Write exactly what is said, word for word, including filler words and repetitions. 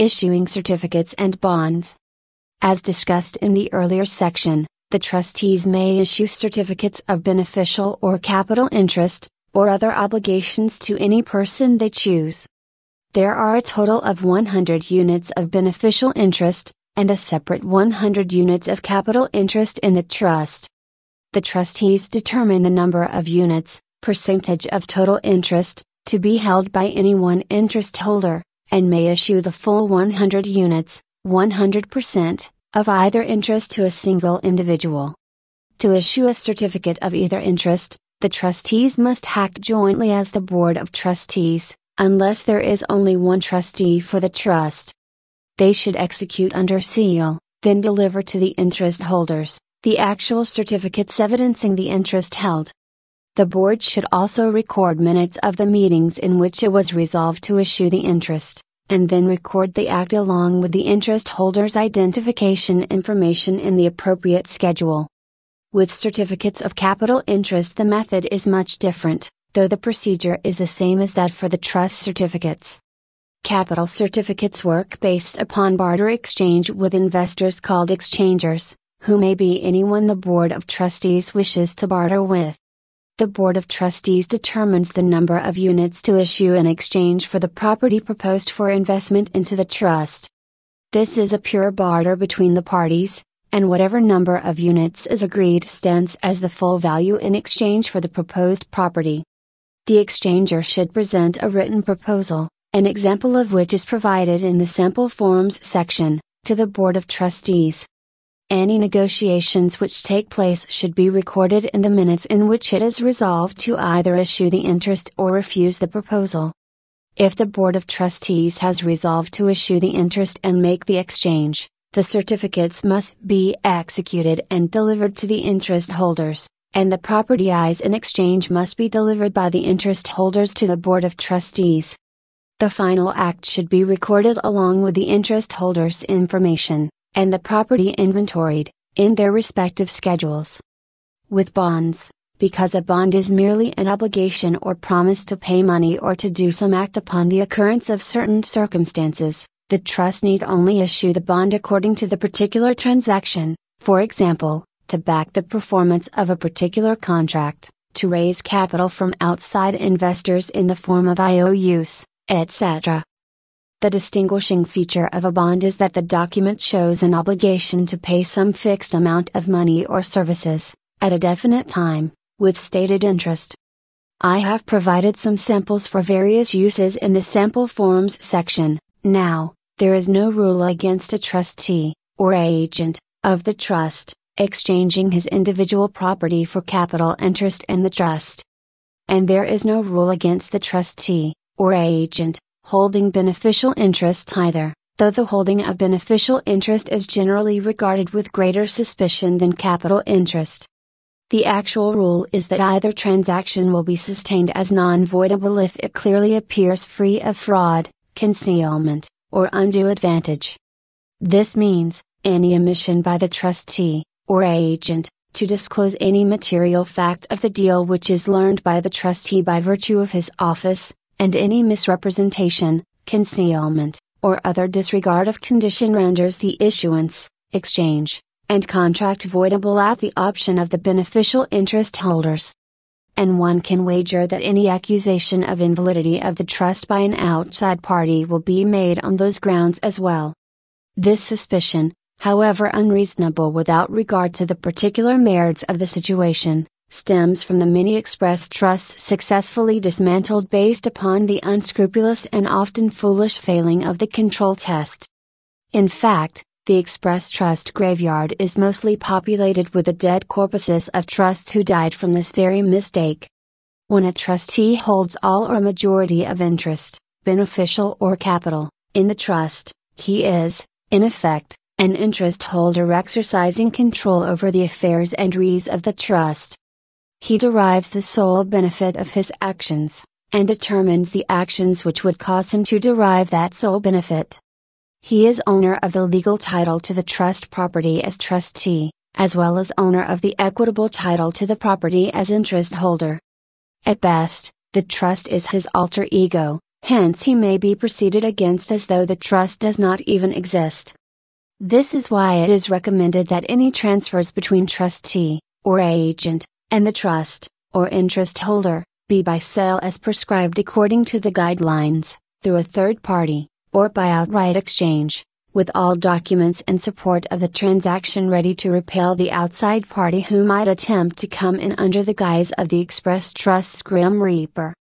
Issuing certificates and bonds. As discussed in the earlier section, the trustees may issue certificates of beneficial or capital interest, or other obligations to any person they choose. There are a total of one hundred units of beneficial interest, and a separate one hundred units of capital interest in the trust. The trustees determine the number of units, percentage of total interest, to be held by any one interest holder, and may issue the full one hundred units, one hundred percent, of either interest to a single individual. To issue a certificate of either interest, the trustees must act jointly as the Board of Trustees, unless there is only one trustee for the trust. They should execute under seal, then deliver to the interest holders, the actual certificates evidencing the interest held. The board should also record minutes of the meetings in which it was resolved to issue the interest, and then record the act along with the interest holder's identification information in the appropriate schedule. With certificates of capital interest, the method is much different, though the procedure is the same as that for the trust certificates. Capital certificates work based upon barter exchange with investors called exchangers, who may be anyone the Board of Trustees wishes to barter with. The Board of Trustees determines the number of units to issue in exchange for the property proposed for investment into the trust. This is a pure barter between the parties, and whatever number of units is agreed stands as the full value in exchange for the proposed property. The exchanger should present a written proposal, an example of which is provided in the Sample Forms section, to the Board of Trustees. Any negotiations which take place should be recorded in the minutes in which it is resolved to either issue the interest or refuse the proposal. If the Board of Trustees has resolved to issue the interest and make the exchange, the certificates must be executed and delivered to the interest holders, and the properties in exchange must be delivered by the interest holders to the Board of Trustees. The final act should be recorded along with the interest holders' information, and the property inventoried, in their respective schedules. With bonds, because a bond is merely an obligation or promise to pay money or to do some act upon the occurrence of certain circumstances, the trust need only issue the bond according to the particular transaction, for example, to back the performance of a particular contract, to raise capital from outside investors in the form of I O Us, et cetera. The distinguishing feature of a bond is that the document shows an obligation to pay some fixed amount of money or services, at a definite time, with stated interest. I have provided some samples for various uses in the Sample Forms section. Now, there is no rule against a trustee, or agent, of the trust, exchanging his individual property for capital interest in the trust. And there is no rule against the trustee, or agent, holding beneficial interest either, though the holding of beneficial interest is generally regarded with greater suspicion than capital interest. The actual rule is that either transaction will be sustained as non-voidable if it clearly appears free of fraud, concealment, or undue advantage. This means, any omission by the trustee, or agent, to disclose any material fact of the deal which is learned by the trustee by virtue of his office, and any misrepresentation, concealment, or other disregard of condition renders the issuance, exchange, and contract voidable at the option of the beneficial interest holders. And one can wager that any accusation of invalidity of the trust by an outside party will be made on those grounds as well. This suspicion, however unreasonable without regard to the particular merits of the situation, stems from the many express trusts successfully dismantled based upon the unscrupulous and often foolish failing of the control test. In fact, the express trust graveyard is mostly populated with the dead corpuses of trusts who died from this very mistake. When a trustee holds all or a majority of interest, beneficial or capital, in the trust, he is, in effect, an interest holder exercising control over the affairs and re's of the trust. He derives the sole benefit of his actions, and determines the actions which would cause him to derive that sole benefit. He is owner of the legal title to the trust property as trustee, as well as owner of the equitable title to the property as interest holder. At best, the trust is his alter ego, Hence he may be proceeded against as though the trust does not even exist. This is why it is recommended that any transfers between trustee, or agent, and the trust, or interest holder, be by sale as prescribed according to the guidelines, through a third party, or by outright exchange, with all documents in support of the transaction ready to repel the outside party who might attempt to come in under the guise of the express trust's grim reaper.